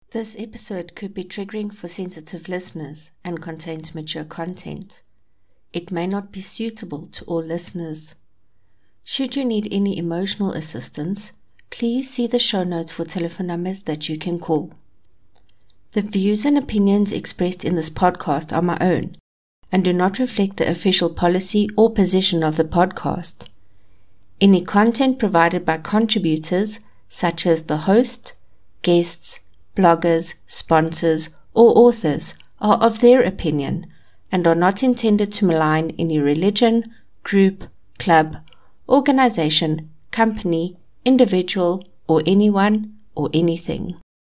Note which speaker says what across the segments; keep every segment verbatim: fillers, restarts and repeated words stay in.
Speaker 1: This episode could be triggering for sensitive listeners and contains mature content. It may not be suitable to all listeners. Should you need any emotional assistance, please see the show notes for telephone numbers that you can call. The views and opinions expressed in this podcast are my own and do not reflect the official policy or position of the podcast. Any content provided by contributors, such as the host, guests, bloggers, sponsors, or authors, are of their opinion and are not intended to malign any religion, group, club, organization, company, individual, or anyone or anything.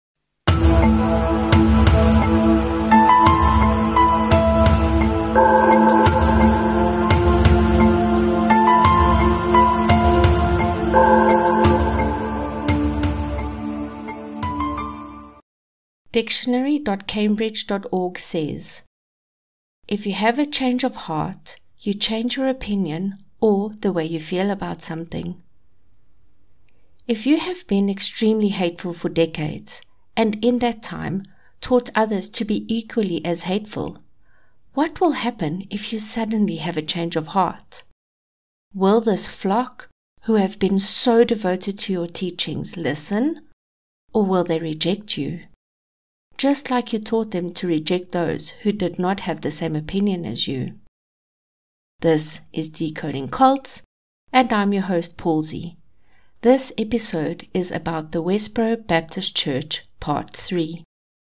Speaker 1: Dictionary dot cambridge dot org says, if you have a change of heart, you change your opinion or the way you feel about something. If you have been extremely hateful for decades, and in that time taught others to be equally as hateful, what will happen if you suddenly have a change of heart? Will this flock, who have been so devoted to your teachings, listen, or will they reject you? Just like you taught them to reject those who did not have the same opinion as you. This is Decoding Cults, and I'm your host, Paulsy. This episode is about the Westboro Baptist Church, Part three.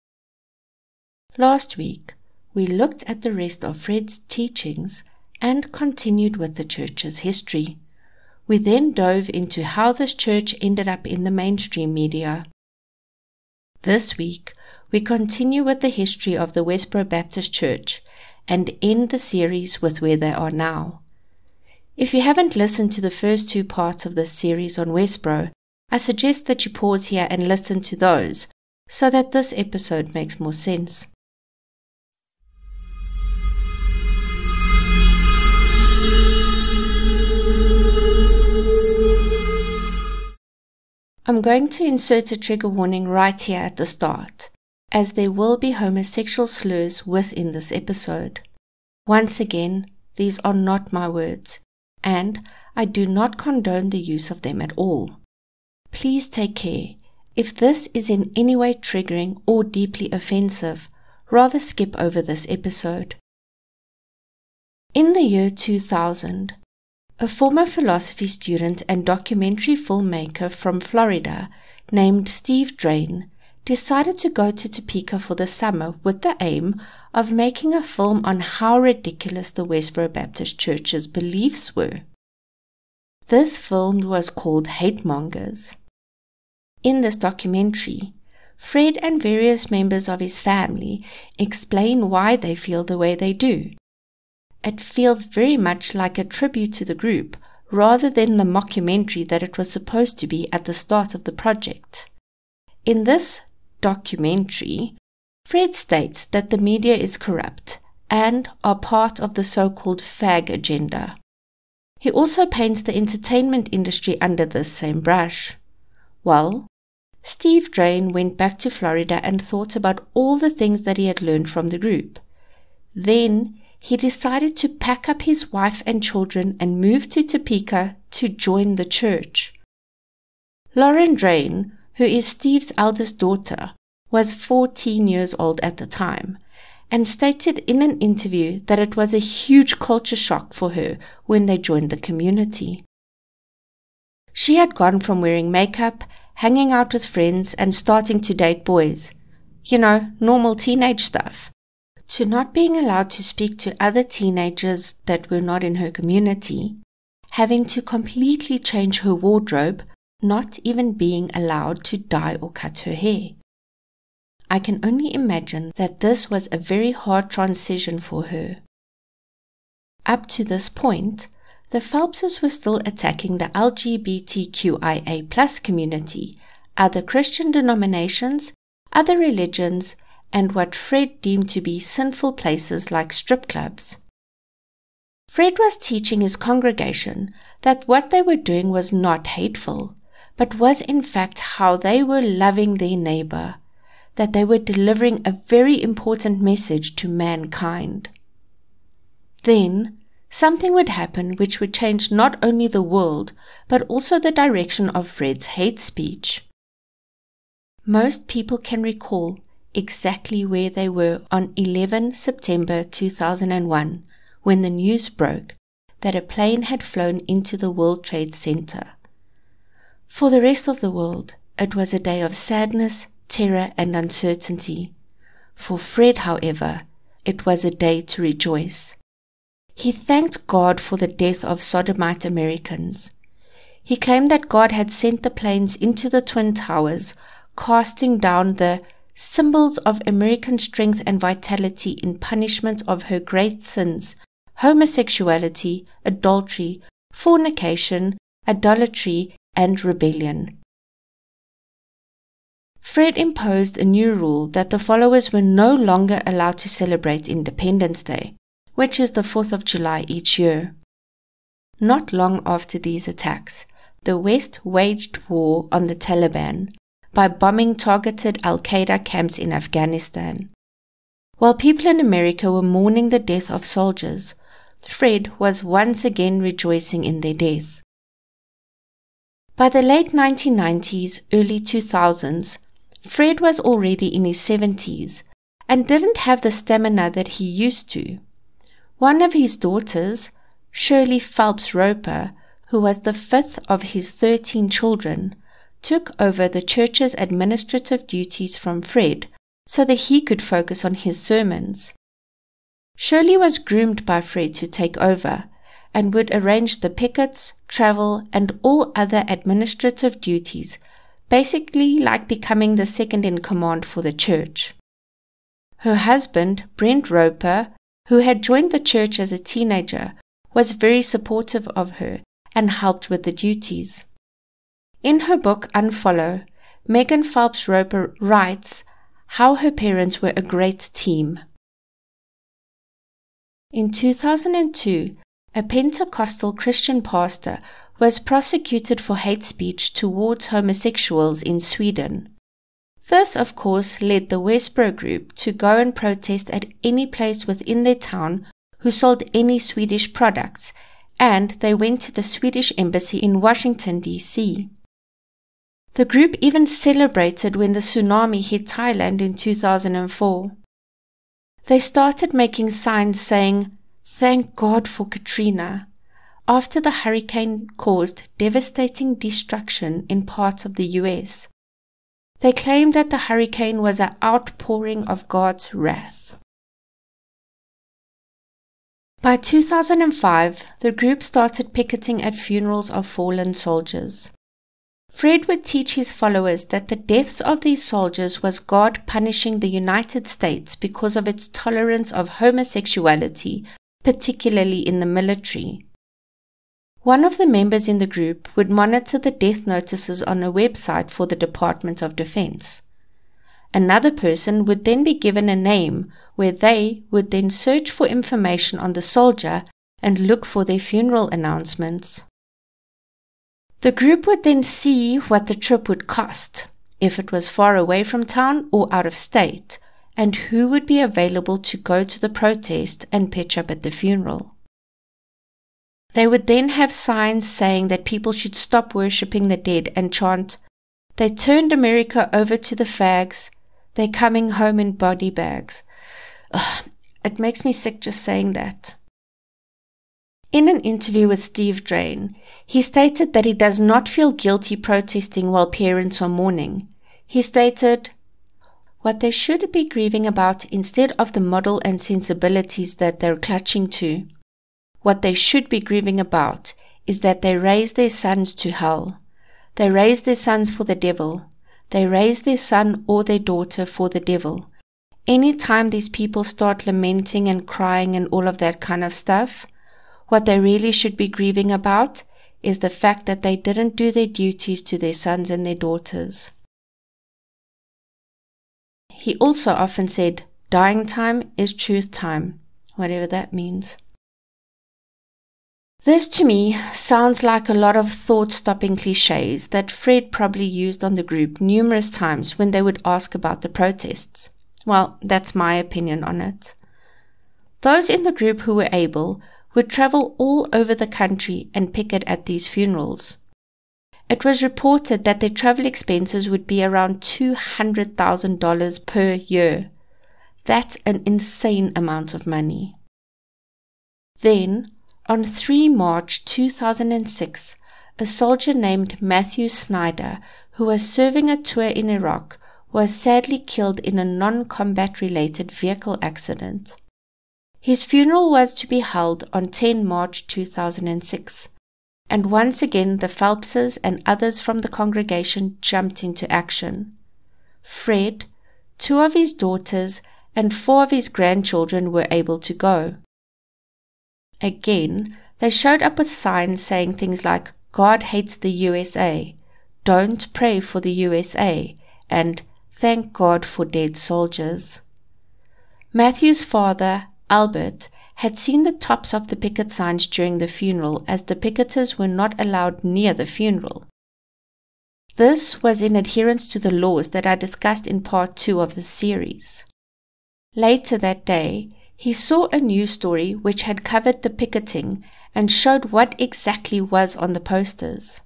Speaker 1: Last week, we looked at the rest of Fred's teachings and continued with the church's history. We then dove into how this church ended up in the mainstream media. This week, we continue with the history of the Westboro Baptist Church and end the series with where they are now. If you haven't listened to the first two parts of this series on Westboro, I suggest that you pause here and listen to those so that this episode makes more sense. I'm going to insert a trigger warning right here at the start, as there will be homosexual slurs within this episode. Once again, these are not my words, and I do not condone the use of them at all. Please take care. If this is in any way triggering or deeply offensive, rather skip over this episode. In the year two thousand, a former philosophy student and documentary filmmaker from Florida named Steve Drain decided to go to Topeka for the summer with the aim of making a film on how ridiculous the Westboro Baptist Church's beliefs were. This film was called Hate Mongers. In this documentary, Fred and various members of his family explain why they feel the way they do. It feels very much like a tribute to the group rather than the mockumentary that it was supposed to be at the start of the project. In this documentary, Fred states that the media is corrupt and are part of the so-called fag agenda. He also paints the entertainment industry under this same brush. Well, Steve Drain went back to Florida and thought about all the things that he had learned from the group. Then he decided to pack up his wife and children and move to Topeka to join the church. Lauren Drain, who is Steve's eldest daughter, was fourteen years old at the time, and stated in an interview that it was a huge culture shock for her when they joined the community. She had gone from wearing makeup, hanging out with friends, and starting to date boys, you know, normal teenage stuff, to not being allowed to speak to other teenagers that were not in her community, having to completely change her wardrobe, not even being allowed to dye or cut her hair. I can only imagine that this was a very hard transition for her. Up to this point, the Phelpses were still attacking the L G B T Q I A plus community, other Christian denominations, other religions, and what Fred deemed to be sinful places like strip clubs. Fred was teaching his congregation that what they were doing was not hateful, but was in fact how they were loving their neighbor. that they were delivering a very important message to mankind. Then, something would happen which would change not only the world, but also the direction of Fred's hate speech. Most people can recall exactly where they were on the eleventh of September two thousand one, when the news broke that a plane had flown into the World Trade Center. For the rest of the world, it was a day of sadness, terror, and uncertainty. For Fred, however, it was a day to rejoice. He thanked God for the death of sodomite Americans. He claimed that God had sent the planes into the Twin Towers, casting down the symbols of American strength and vitality in punishment of her great sins: homosexuality, adultery, fornication, idolatry, and rebellion. Fred imposed a new rule that the followers were no longer allowed to celebrate Independence Day, which is the fourth of July each year. Not long after these attacks, the West waged war on the Taliban by bombing targeted Al-Qaeda camps in Afghanistan. While people in America were mourning the death of soldiers, Fred was once again rejoicing in their death. By the late nineteen nineties, early two thousands, Fred was already in his seventies and didn't have the stamina that he used to. One of his daughters, Shirley Phelps Roper, who was the fifth of his thirteen children, took over the church's administrative duties from Fred so that he could focus on his sermons. Shirley was groomed by Fred to take over and would arrange the pickets, travel, and all other administrative duties, basically like becoming the second in command for the church. Her husband, Brent Roper, who had joined the church as a teenager, was very supportive of her and helped with the duties. In her book Unfollow, Megan Phelps Roper writes how her parents were a great team. In two thousand two, a Pentecostal Christian pastor was prosecuted for hate speech towards homosexuals in Sweden. This, of course, led the Westboro group to go and protest at any place within their town who sold any Swedish products, and they went to the Swedish embassy in Washington, D C The group even celebrated when the tsunami hit Thailand in two thousand four. They started making signs saying, "Thank God for Katrina," after the hurricane caused devastating destruction in parts of the U S. They claimed that the hurricane was an outpouring of God's wrath. By two thousand five, the group started picketing at funerals of fallen soldiers. Fred would teach his followers that the deaths of these soldiers was God punishing the United States because of its tolerance of homosexuality, particularly in the military. One of the members in the group would monitor the death notices on a website for the Department of Defense. Another person would then be given a name where they would then search for information on the soldier and look for their funeral announcements. The group would then see what the trip would cost, if it was far away from town or out of state, and who would be available to go to the protest and pitch up at the funeral. They would then have signs saying that people should stop worshipping the dead and chant, "They turned America over to the fags, they're coming home in body bags." Ugh, it makes me sick just saying that. In an interview with Steve Drain, he stated that he does not feel guilty protesting while parents are mourning. He stated, "What they should be grieving about instead of the model and sensibilities that they're clutching to, what they should be grieving about is that they raise their sons to hell. They raise their sons for the devil. They raise their son or their daughter for the devil. Any time these people start lamenting and crying and all of that kind of stuff, what they really should be grieving about is the fact that they didn't do their duties to their sons and their daughters." He also often said, "Dying time is truth time," whatever that means. This to me sounds like a lot of thought-stopping cliches that Fred probably used on the group numerous times when they would ask about the protests. Well, that's my opinion on it. Those in the group who were able would travel all over the country and picket at these funerals. It was reported that their travel expenses would be around two hundred thousand dollars per year. That's an insane amount of money. Then, on the third of March two thousand six, a soldier named Matthew Snyder, who was serving a tour in Iraq, was sadly killed in a non-combat related vehicle accident. His funeral was to be held on the tenth of March two thousand six, and once again the Phelpses and others from the congregation jumped into action. Fred, two of his daughters, and four of his grandchildren were able to go. Again, they showed up with signs saying things like, "God hates the U S A," "Don't pray for the U S A," and "Thank God for dead soldiers." Matthew's father, Albert, had seen the tops of the picket signs during the funeral, as the picketers were not allowed near the funeral. This was in adherence to the laws that I discussed in part two of the series. Later that day, he saw a news story which had covered the picketing and showed what exactly was on the posters.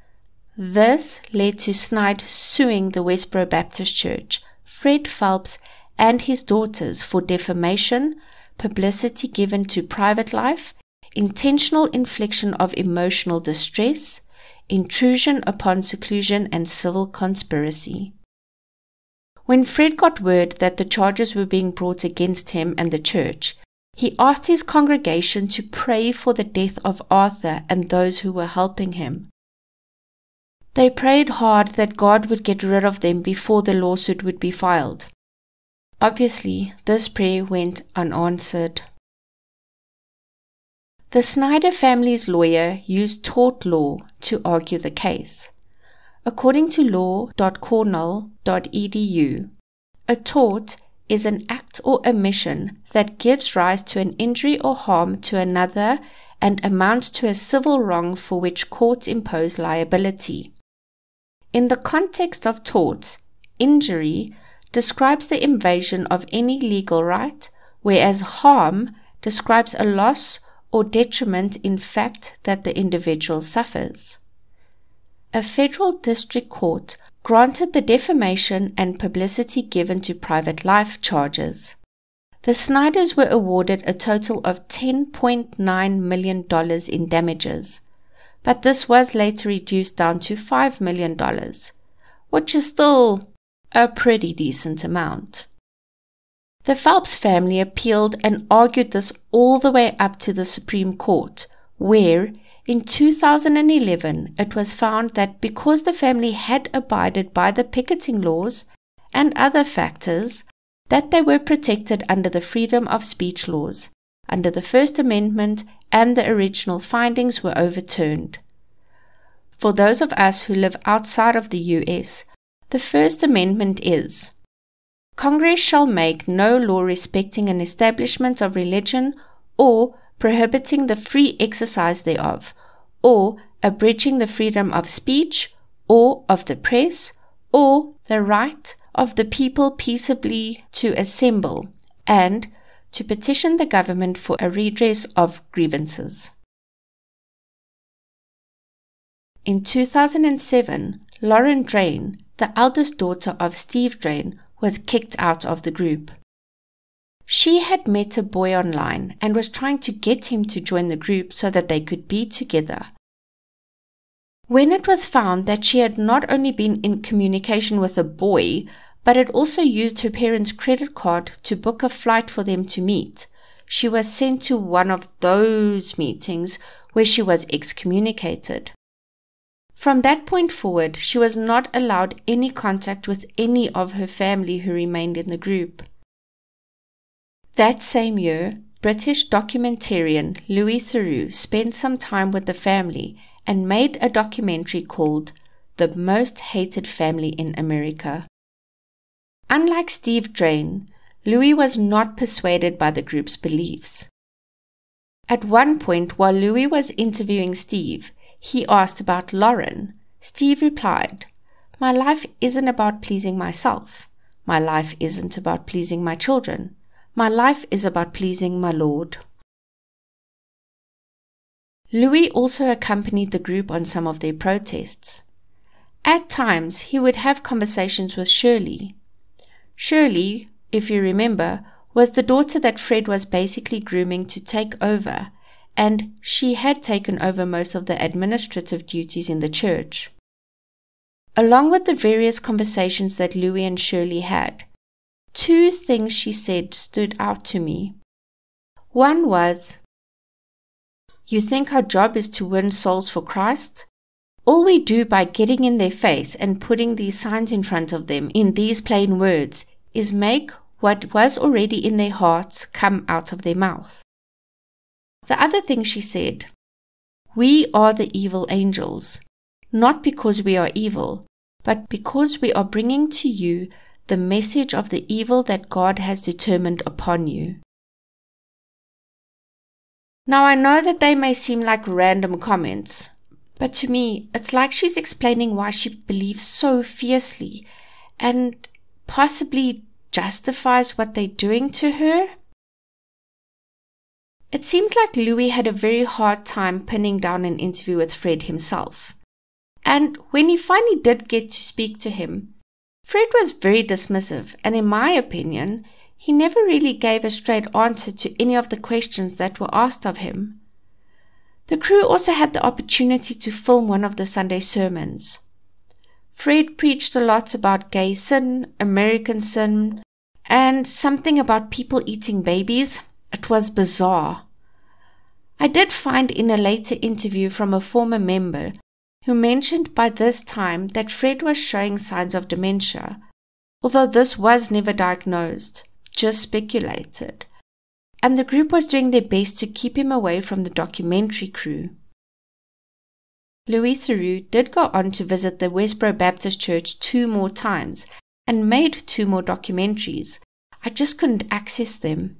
Speaker 1: This led to Snyder suing the Westboro Baptist Church, Fred Phelps, and his daughters for defamation, publicity given to private life, intentional infliction of emotional distress, intrusion upon seclusion, and civil conspiracy. When Fred got word that the charges were being brought against him and the church, he asked his congregation to pray for the death of Arthur and those who were helping him. They prayed hard that God would get rid of them before the lawsuit would be filed. Obviously, this prayer went unanswered. The Snyder family's lawyer used tort law to argue the case. According to law dot cornell dot e d u, a tort is an act or omission that gives rise to an injury or harm to another and amounts to a civil wrong for which courts impose liability. In the context of torts, injury describes the invasion of any legal right, whereas harm describes a loss or detriment in fact that the individual suffers. A federal district court granted the defamation and publicity given to private life charges. The Snyders were awarded a total of ten point nine million dollars in damages, but this was later reduced down to five million dollars, which is still a pretty decent amount. The Phelps family appealed and argued this all the way up to the Supreme Court, where, in two thousand eleven, it was found that because the family had abided by the picketing laws and other factors, that they were protected under the freedom of speech laws, under the First Amendment, and the original findings were overturned. For those of us who live outside of the U S, the First Amendment is: Congress shall make no law respecting an establishment of religion or prohibiting the free exercise thereof, or abridging the freedom of speech, or of the press, or the right of the people peaceably to assemble, and to petition the government for a redress of grievances. In two thousand seven, Lauren Drain, the eldest daughter of Steve Drain, was kicked out of the group. She had met a boy online and was trying to get him to join the group so that they could be together. When it was found that she had not only been in communication with a boy, but had also used her parents' credit card to book a flight for them to meet, she was sent to one of those meetings where she was excommunicated. From that point forward, she was not allowed any contact with any of her family who remained in the group. That same year, British documentarian Louis Theroux spent some time with the family and made a documentary called The Most Hated Family in America. Unlike Steve Drain, Louis was not persuaded by the group's beliefs. At one point, while Louis was interviewing Steve, he asked about Lauren. Steve replied, "My life isn't about pleasing myself. My life isn't about pleasing my children. My life is about pleasing my Lord." Louis also accompanied the group on some of their protests. At times, he would have conversations with Shirley. Shirley, if you remember, was the daughter that Fred was basically grooming to take over, and she had taken over most of the administrative duties in the church. Along with the various conversations that Louis and Shirley had, two things she said stood out to me. One was, "You think our job is to win souls for Christ? All we do by getting in their face and putting these signs in front of them in these plain words is make what was already in their hearts come out of their mouth." The other thing she said, "We are the evil angels, not because we are evil, but because we are bringing to you the message of the evil that God has determined upon you." Now I know that they may seem like random comments, but to me, it's like she's explaining why she believes so fiercely and possibly justifies what they're doing to her. It seems like Louis had a very hard time pinning down an interview with Fred himself. And when he finally did get to speak to him, Fred was very dismissive, and in my opinion, he never really gave a straight answer to any of the questions that were asked of him. The crew also had the opportunity to film one of the Sunday sermons. Fred preached a lot about gay sin, American sin, and something about people eating babies. It was bizarre. I did find in a later interview from a former member who mentioned by this time that Fred was showing signs of dementia, although this was never diagnosed, just speculated, and the group was doing their best to keep him away from the documentary crew. Louis Theroux did go on to visit the Westboro Baptist Church two more times and made two more documentaries. I just couldn't access them.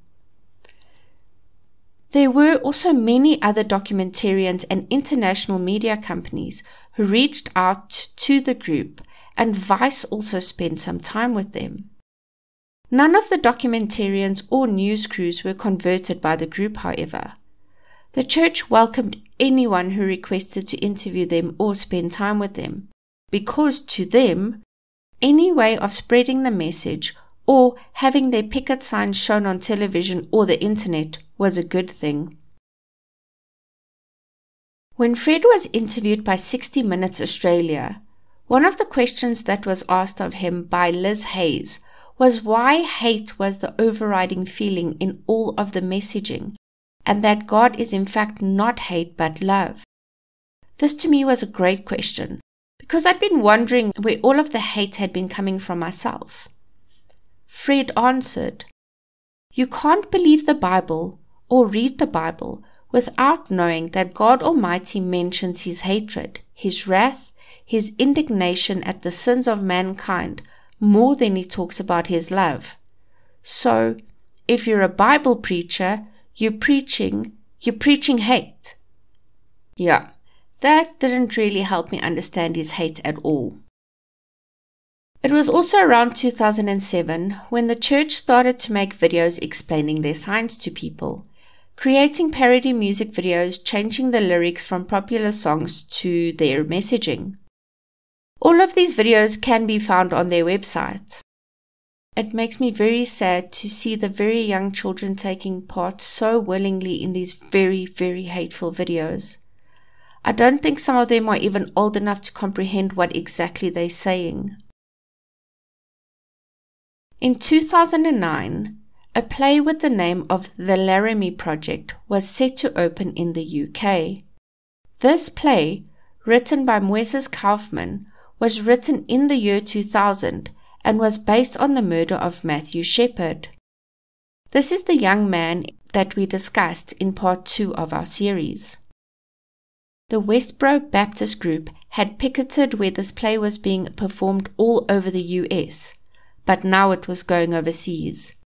Speaker 1: There were also many other documentarians and international media companies who reached out to the group, and Vice also spent some time with them. None of the documentarians or news crews were converted by the group, however. The church welcomed anyone who requested to interview them or spend time with them, because to them, any way of spreading the message or having their picket signs shown on television or the internet was a good thing. When Fred was interviewed by sixty minutes Australia, one of the questions that was asked of him by Liz Hayes was why hate was the overriding feeling in all of the messaging, and that God is in fact not hate but love. This to me was a great question, because I'd been wondering where all of the hate had been coming from myself. Fred answered, "You can't believe the Bible or read the Bible without knowing that God Almighty mentions His hatred, His wrath, His indignation at the sins of mankind more than He talks about His love. So, if you're a Bible preacher, you're preaching, you're preaching hate." Yeah, that didn't really help me understand his hate at all. It was also around two thousand seven when the church started to make videos explaining their signs to people, creating parody music videos changing the lyrics from popular songs to their messaging. All of these videos can be found on their website. It makes me very sad to see the very young children taking part so willingly in these very, very hateful videos. I don't think some of them are even old enough to comprehend what exactly they're saying. In two thousand nine, a play with the name of The Laramie Project was set to open in the U K. This play, written by Moises Kaufman, was written in the year two thousand and was based on the murder of Matthew Shepard. This is the young man that we discussed in part two of our series. The Westboro Baptist Group had picketed where this play was being performed all over the U S, but now it was going overseas.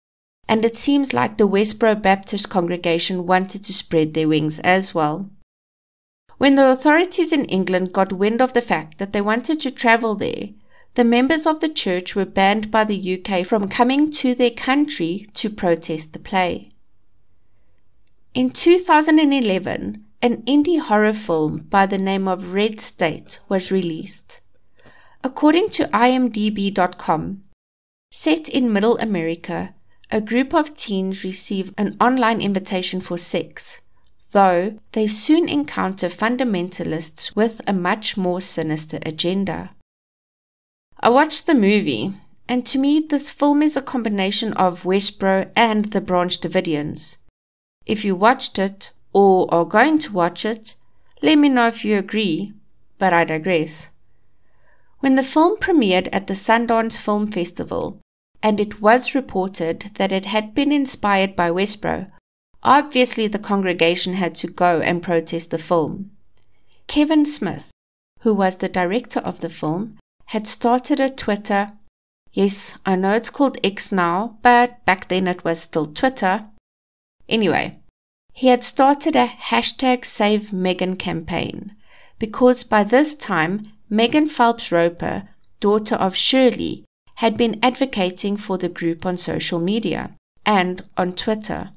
Speaker 1: and it seems like the Westboro Baptist congregation wanted to spread their wings as well. When the authorities in England got wind of the fact that they wanted to travel there, the members of the church were banned by the U K from coming to their country to protest the play. In two thousand eleven, an indie horror film by the name of Red State was released. According to I M D B dot com, set in Middle America, a group of teens receive an online invitation for sex, though they soon encounter fundamentalists with a much more sinister agenda. I watched the movie, and to me this film is a combination of Westboro and the Branch Davidians. If you watched it, or are going to watch it, let me know if you agree, but I digress. When the film premiered at the Sundance Film Festival, and it was reported that it had been inspired by Westboro, obviously the congregation had to go and protest the film. Kevin Smith, who was the director of the film, had started a Twitter. Yes, I know it's called X now, but back then it was still Twitter. Anyway, he had started a hashtag Save Megan campaign, because by this time, Megan Phelps Roper, daughter of Shirley, had been advocating for the group on social media and on Twitter.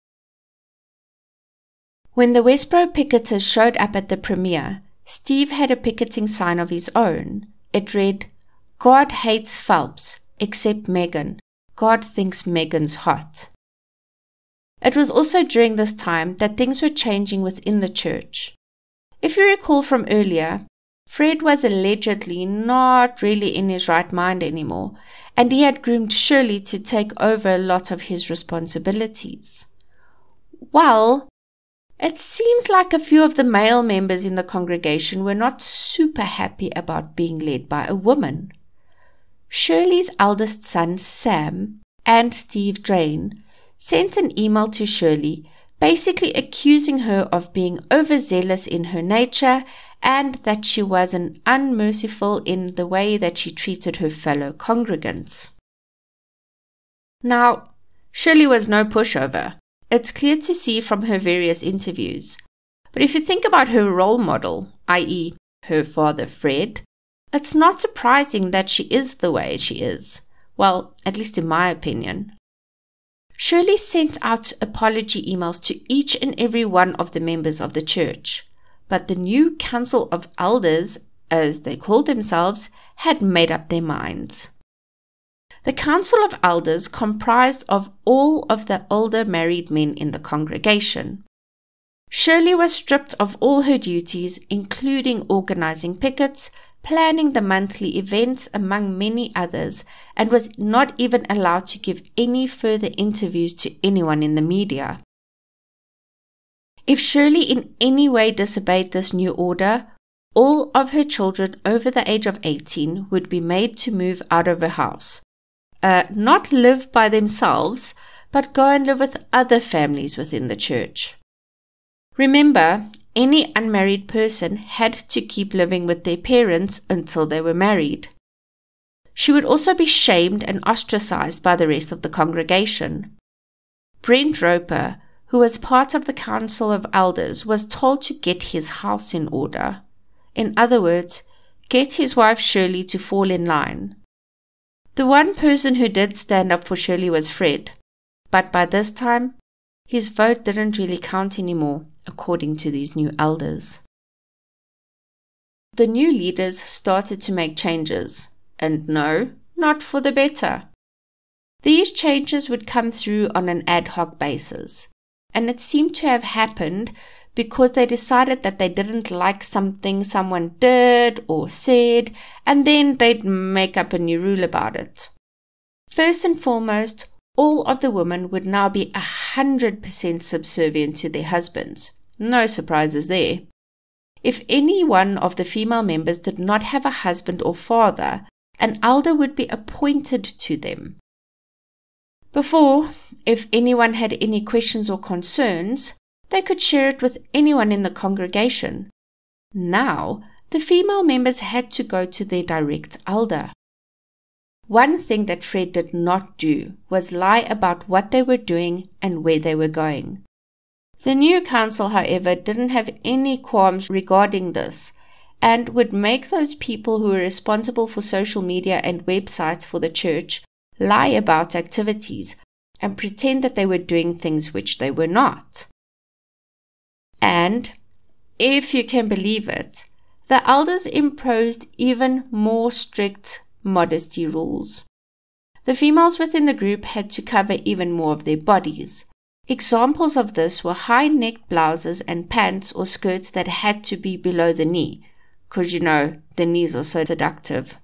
Speaker 1: When the Westboro picketers showed up at the premiere, Steve had a picketing sign of his own. It read, "God hates Phelps, except Megan. God thinks Megan's hot." It was also during this time that things were changing within the church. If you recall from earlier, Fred was allegedly not really in his right mind anymore, and he had groomed Shirley to take over a lot of his responsibilities. Well, it seems like a few of the male members in the congregation were not super happy about being led by a woman. Shirley's eldest son, Sam, and Steve Drain sent an email to Shirley basically accusing her of being overzealous in her nature and that she was an unmerciful in the way that she treated her fellow congregants. Now, Shirley was no pushover. It's clear to see from her various interviews. But if you think about her role model, that is her father Fred, it's not surprising that she is the way she is. Well, at least in my opinion. Shirley sent out apology emails to each and every one of the members of the church. But the new Council of Elders, as they called themselves, had made up their minds. The Council of Elders comprised of all of the older married men in the congregation. Shirley was stripped of all her duties, including organizing pickets, planning the monthly events, among many others, and was not even allowed to give any further interviews to anyone in the media. If Shirley in any way disobeyed this new order, all of her children over the age of eighteen would be made to move out of her house. Uh, not live by themselves, but go and live with other families within the church. Remember, any unmarried person had to keep living with their parents until they were married. She would also be shamed and ostracized by the rest of the congregation. Brent Roper, who was part of the Council of Elders, was told to get his house in order. In other words, get his wife Shirley to fall in line. The one person who did stand up for Shirley was Fred, but by this time, his vote didn't really count anymore, according to these new elders. The new leaders started to make changes, and no, not for the better. These changes would come through on an ad hoc basis, and it seemed to have happened because they decided that they didn't like something someone did or said, and then they'd make up a new rule about it. First and foremost, all of the women would now be one hundred percent subservient to their husbands. No surprises there. If any one of the female members did not have a husband or father, an elder would be appointed to them. Before, if anyone had any questions or concerns, they could share it with anyone in the congregation. Now, the female members had to go to their direct elder. One thing that Fred did not do was lie about what they were doing and where they were going. The new council, however, didn't have any qualms regarding this and would make those people who were responsible for social media and websites for the church lie about activities and pretend that they were doing things which they were not. And, if you can believe it, the elders imposed even more strict modesty rules. The females within the group had to cover even more of their bodies. Examples of this were high-necked blouses and pants or skirts that had to be below the knee, because you know, the knees are so seductive.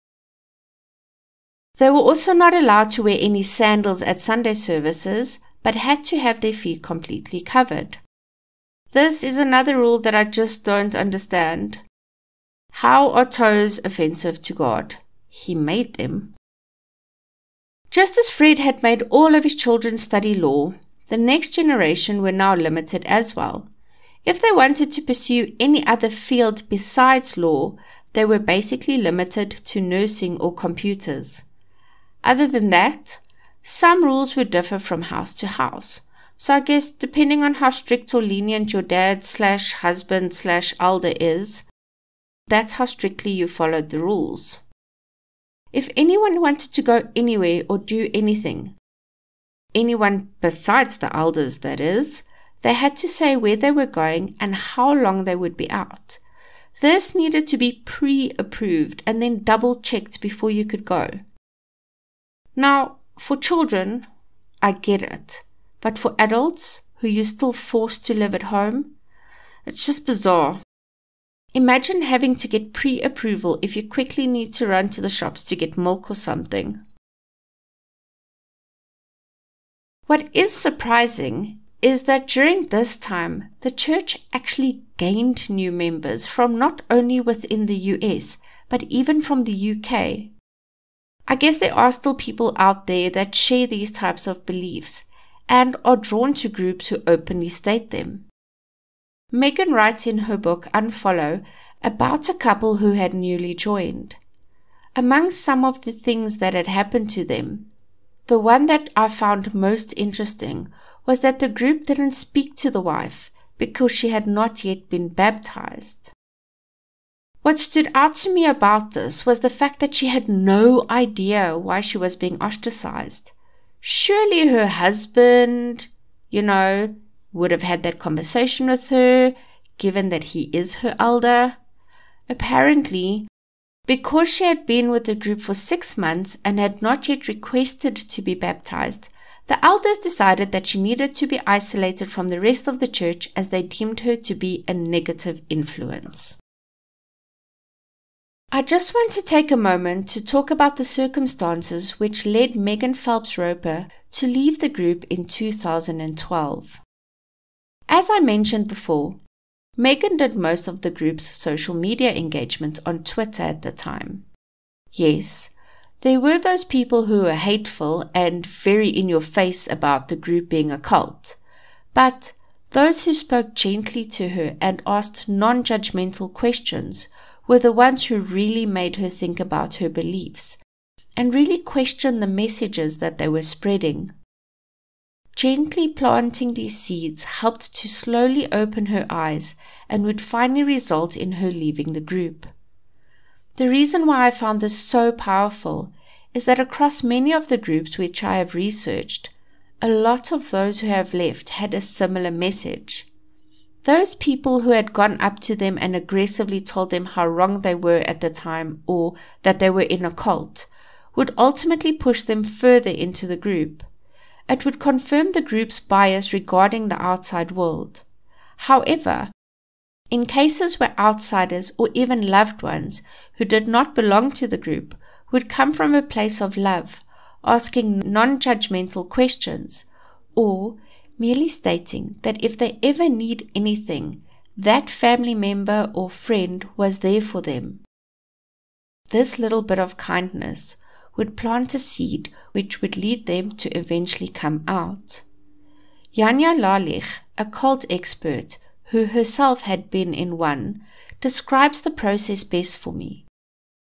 Speaker 1: They were also not allowed to wear any sandals at Sunday services, but had to have their feet completely covered. This is another rule that I just don't understand. How are toes offensive to God? He made them. Just as Fred had made all of his children study law, the next generation were now limited as well. If they wanted to pursue any other field besides law, they were basically limited to nursing or computers. Other than that, some rules would differ from house to house. So I guess depending on how strict or lenient your dad slash husband slash elder is, that's how strictly you followed the rules. If anyone wanted to go anywhere or do anything, anyone besides the elders that is, they had to say where they were going and how long they would be out. This needed to be pre-approved and then double-checked before you could go. Now, for children, I get it. But for adults, who you're still forced to live at home, it's just bizarre. Imagine having to get pre-approval if you quickly need to run to the shops to get milk or something. What is surprising is that during this time, the church actually gained new members from not only within the U S, but even from the U K. I guess there are still people out there that share these types of beliefs and are drawn to groups who openly state them. Megan writes in her book Unfollow about a couple who had newly joined. Among some of the things that had happened to them, the one that I found most interesting was that the group didn't speak to the wife because she had not yet been baptized. What stood out to me about this was the fact that she had no idea why she was being ostracized. Surely her husband, you know, would have had that conversation with her, given that he is her elder. Apparently, because she had been with the group for six months and had not yet requested to be baptized, the elders decided that she needed to be isolated from the rest of the church as they deemed her to be a negative influence. I just want to take a moment to talk about the circumstances which led Megan Phelps Roper to leave the group in two thousand twelve. As I mentioned before, Megan did most of the group's social media engagement on Twitter at the time. Yes, there were those people who were hateful and very in your face about the group being a cult, but those who spoke gently to her and asked non-judgmental questions were the ones who really made her think about her beliefs and really question the messages that they were spreading. Gently planting these seeds helped to slowly open her eyes and would finally result in her leaving the group. The reason why I found this so powerful is that across many of the groups which I have researched, a lot of those who have left had a similar message. Those people who had gone up to them and aggressively told them how wrong they were at the time or that they were in a cult would ultimately push them further into the group. It would confirm the group's bias regarding the outside world. However, in cases where outsiders or even loved ones who did not belong to the group would come from a place of love, asking non-judgmental questions, or merely stating that if they ever need anything, that family member or friend was there for them. This little bit of kindness would plant a seed which would lead them to eventually come out. Janja Lalich, a cult expert who herself had been in one, describes the process best for me.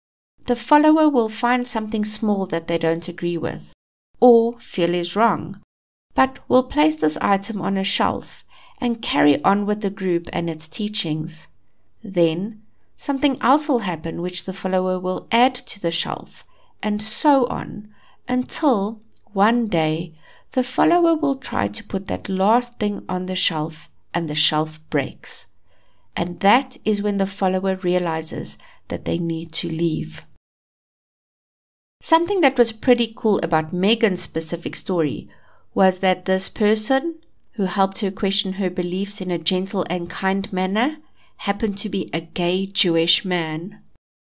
Speaker 1: the follower will find something small that they don't agree with, or feel is wrong, but will place this item on a shelf and carry on with the group and its teachings. Then, something else will happen which the follower will add to the shelf, and so on, until one day the follower will try to put that last thing on the shelf and the shelf breaks. And that is when the follower realizes that they need to leave. Something that was pretty cool about Megan's specific story was that this person, who helped her question her beliefs in a gentle and kind manner, happened to be a gay Jewish man.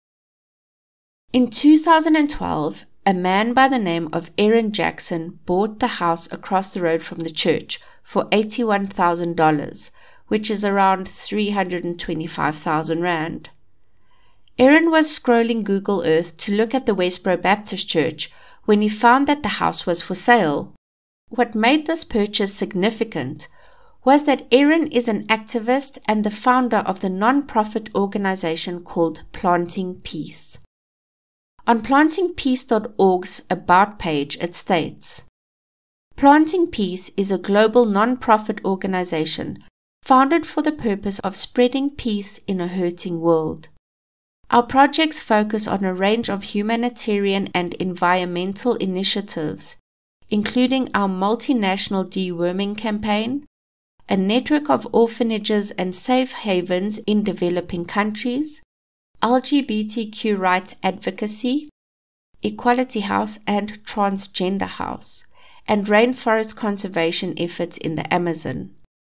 Speaker 1: In two thousand twelve, a man by the name of Aaron Jackson bought the house across the road from the church for eighty-one thousand dollars, which is around three hundred twenty-five thousand rand. Aaron was scrolling Google Earth to look at the Westboro Baptist Church when he found that the house was for sale. What made this purchase significant was that Aaron is an activist and the founder of the non-profit organization called Planting Peace. On planting peace dot org's About page, it states, Planting Peace is a global non-profit organization founded for the purpose of spreading peace in a hurting world. Our projects focus on a range of humanitarian and environmental initiatives, including our multinational deworming campaign, a network of orphanages and safe havens in developing countries, L G B T Q rights advocacy, Equality House and Transgender House, and rainforest conservation efforts in the Amazon.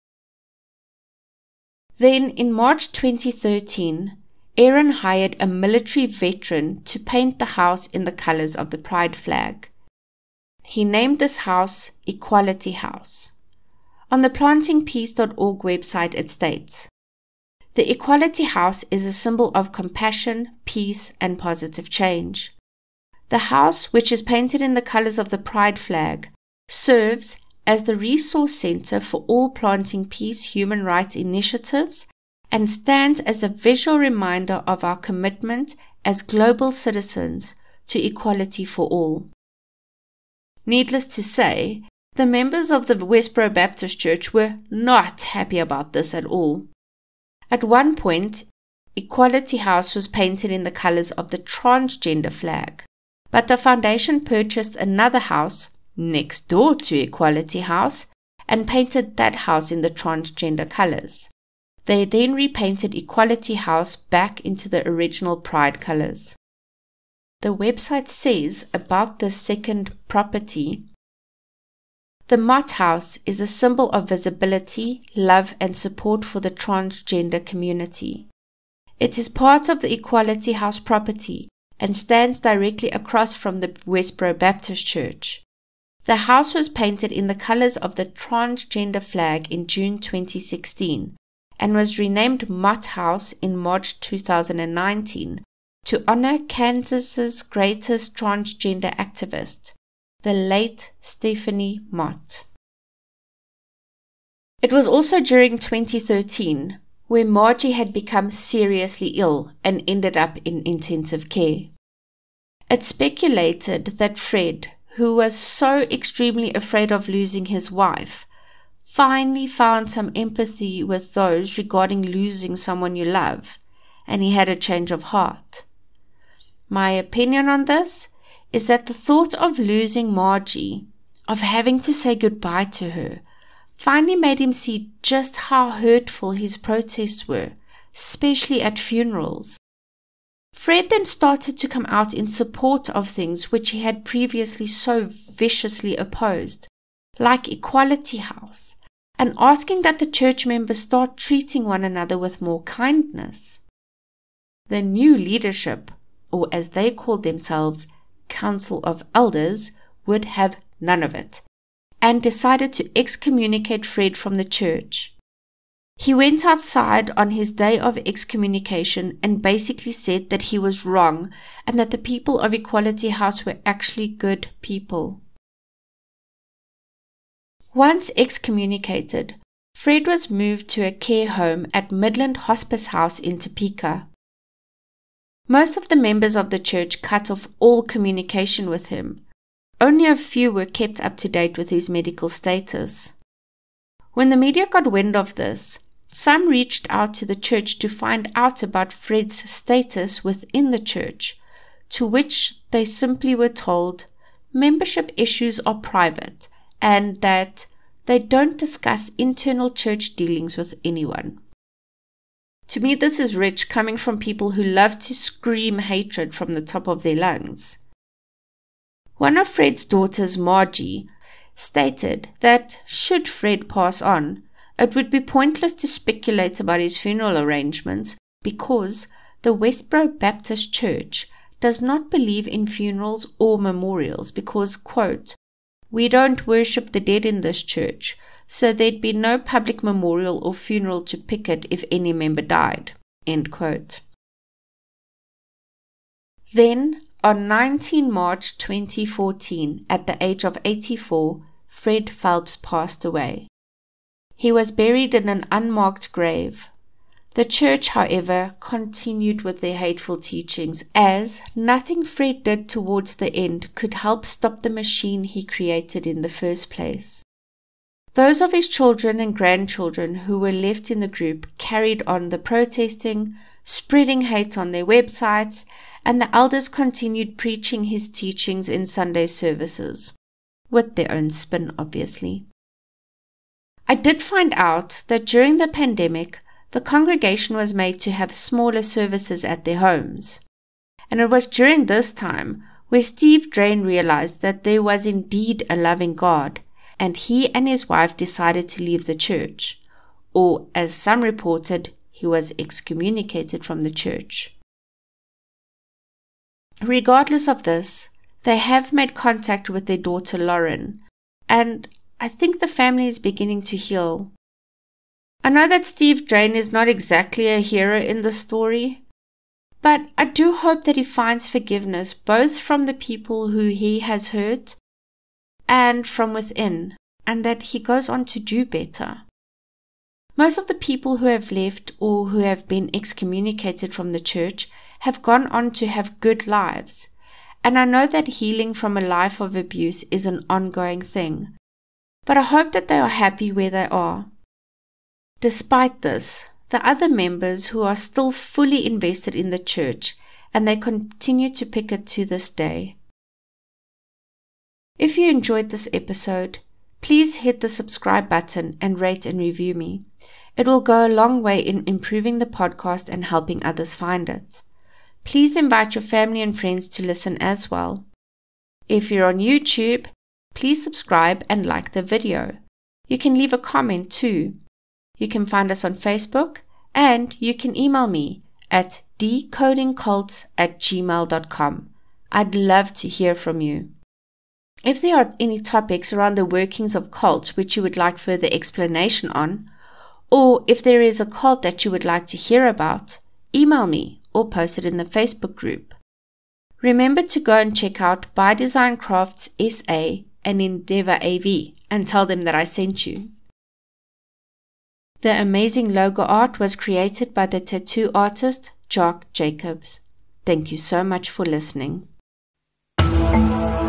Speaker 1: Then, in March twenty thirteen, Aaron hired a military veteran to paint the house in the colors of the Pride flag. He named this house Equality House. On the planting peace dot org website it states, The Equality House is a symbol of compassion, peace, and positive change. The house, which is painted in the colors of the Pride flag, serves as the resource center for all Planting Peace human rights initiatives and stands as a visual reminder of our commitment as global citizens to equality for all. Needless to say, the members of the Westboro Baptist Church were not happy about this at all. At one point, Equality House was painted in the colors of the transgender flag, but the foundation purchased another house next door to Equality House and painted that house in the transgender colors. They then repainted Equality House back into the original Pride colors. The website says about this second property, the Mott House is a symbol of visibility, love, and support for the transgender community. It is part of the Equality House property and stands directly across from the Westboro Baptist Church. The house was painted in the colors of the transgender flag in June twenty sixteen and was renamed Mott House in March two thousand nineteen to honor Kansas's greatest transgender activist, the late Stephanie Mott. It was also during twenty thirteen where Margie had become seriously ill and ended up in intensive care. It's speculated that Fred, who was so extremely afraid of losing his wife, finally found some empathy with those regarding losing someone you love, and he had a change of heart. My opinion on this is that the thought of losing Margie, of having to say goodbye to her, finally made him see just how hurtful his protests were, especially at funerals. Fred then started to come out in support of things which he had previously so viciously opposed, like Equality House, and asking that the church members start treating one another with more kindness. The new leadership, or as they called themselves, Council of Elders, would have none of it, and decided to excommunicate Fred from the church. He went outside on his day of excommunication and basically said that he was wrong and that the people of Equality House were actually good people. Once excommunicated, Fred was moved to a care home at Midland Hospice House in Topeka. Most of the members of the church cut off all communication with him. Only a few were kept up to date with his medical status. When the media got wind of this, some reached out to the church to find out about Fred's status within the church, to which they simply were told membership issues are private and that they don't discuss internal church dealings with anyone. To me, this is rich, coming from people who love to scream hatred from the top of their lungs. One of Fred's daughters, Margie, stated that should Fred pass on, it would be pointless to speculate about his funeral arrangements because the Westboro Baptist Church does not believe in funerals or memorials because, quote, "We don't worship the dead in this church, so there'd be no public memorial or funeral to Pickett if any member died," end quote. Then, on the nineteenth of March twenty fourteen, at the age of eighty-four, Fred Phelps passed away. He was buried in an unmarked grave. The church, however, continued with their hateful teachings, as nothing Fred did towards the end could help stop the machine he created in the first place. Those of his children and grandchildren who were left in the group carried on the protesting, spreading hate on their websites, and the elders continued preaching his teachings in Sunday services, with their own spin, obviously. I did find out that during the pandemic, the congregation was made to have smaller services at their homes. And it was during this time where Steve Drain realized that there was indeed a loving God, and he and his wife decided to leave the church, or as some reported, he was excommunicated from the church. Regardless of this, they have made contact with their daughter Lauren, and I think the family is beginning to heal. I know that Steve Drain is not exactly a hero in the story, but I do hope that he finds forgiveness both from the people who he has hurt and from within, and that he goes on to do better. Most of the people who have left or who have been excommunicated from the church have gone on to have good lives, and I know that healing from a life of abuse is an ongoing thing, but I hope that they are happy where they are. Despite this, the other members who are still fully invested in the church, and they continue to pick it to this day. If you enjoyed this episode, please hit the subscribe button and rate and review me. It will go a long way in improving the podcast and helping others find it. Please invite your family and friends to listen as well. If you're on YouTube, please subscribe and like the video. You can leave a comment too. You can find us on Facebook, and you can email me at decodingcults at gmail dot com. I'd love to hear from you. If there are any topics around the workings of cults which you would like further explanation on, or if there is a cult that you would like to hear about, email me or post it in the Facebook group. Remember to go and check out By Design Crafts S A and Endeavour A V and tell them that I sent you. The amazing logo art was created by the tattoo artist Jock Jacobs. Thank you so much for listening.